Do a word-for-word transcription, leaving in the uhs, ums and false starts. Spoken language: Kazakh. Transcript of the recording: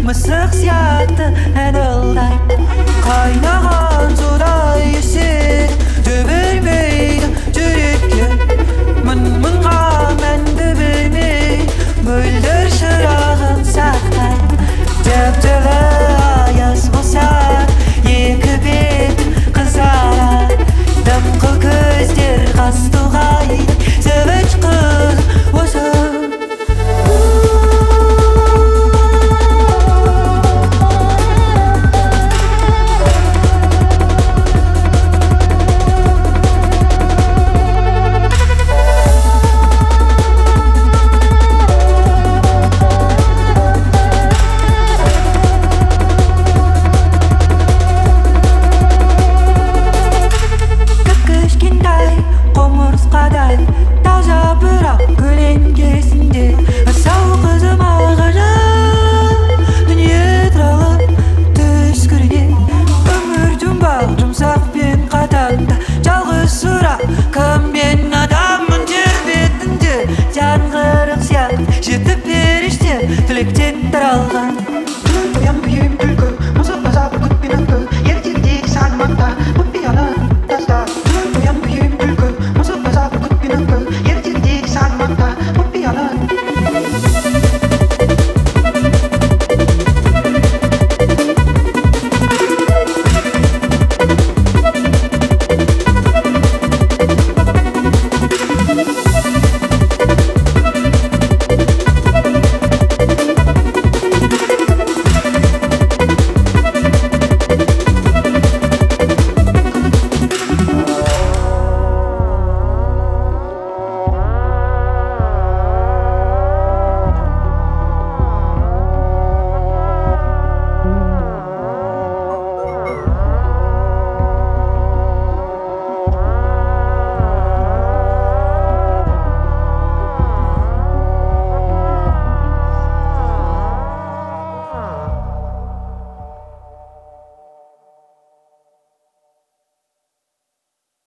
мысық сияқты әділдай қайнаған судай есер жібермейді жүрекке мың-мыңға мәнді бермей мөлдір шырағын сақтай жып-жылы аяз болса екі бет қызарар дымқыл көздер қазтуғайды сәбіж қыз осы жетіп періште тілектен таралған